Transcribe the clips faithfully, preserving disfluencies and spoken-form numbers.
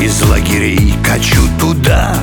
из лагерей качу туда,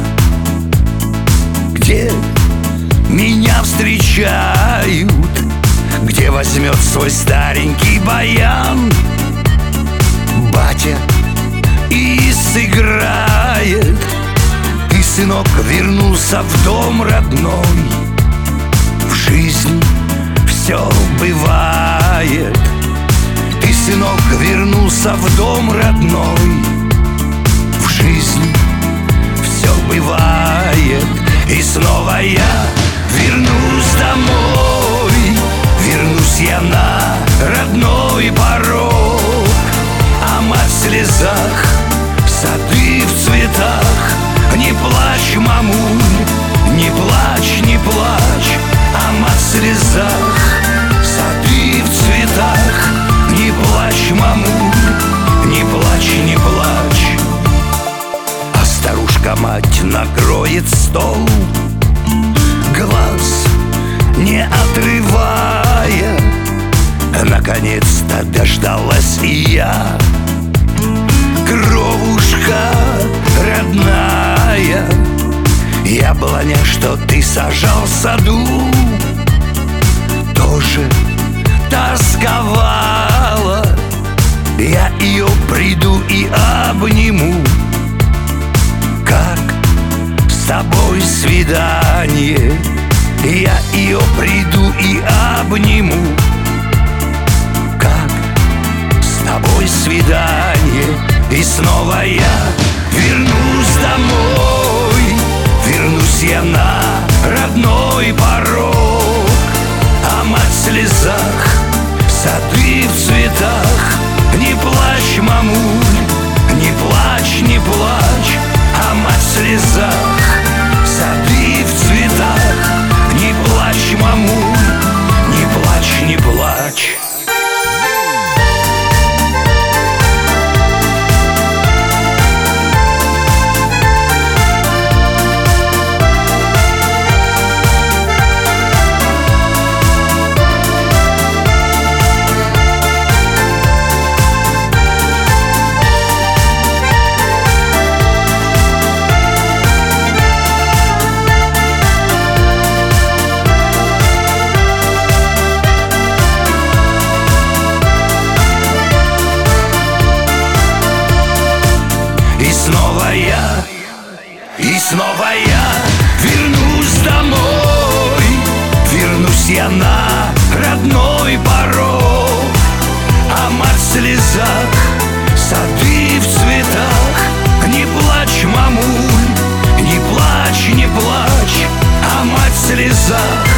где меня встречают, где возьмет свой старенький баян батя и сыграет. Ты, сынок, вернулся в дом родной. В жизни все бывает. Ты, сынок, вернулся в дом родной. В жизни все бывает. И снова я вернусь домой. Вернусь я на родной порог. А мать в слезах, сады в цветах. Не плачь, мамуль, не плачь, не плачь. А мать в слезах, сады в цветах. Не плачь, мамуль, не плачь, не плачь. А старушка-мать накроет стол, глаз не отрывая. Наконец-то дождалась и я. Кровушка родная, яблоня, что ты сажал в саду, тоже тосковала. Я ее приду и обниму. Как с тобой свидание? Я ее приду и обниму. Как с тобой свидание? И снова я вернусь домой. Вернусь я на родной порог. А мать в слезах, сады в цветах. Не плачь, мамуль, не плачь, не плачь. А мать в слезах, сады в цветах. Не плачь, мамуль, не плачь, не плачь. И снова я, и снова я вернусь домой. Вернусь я на родной порог. А мать в слезах, сады в цветах. Не плачь, мамуль, не плачь, не плачь. А мать в слезах,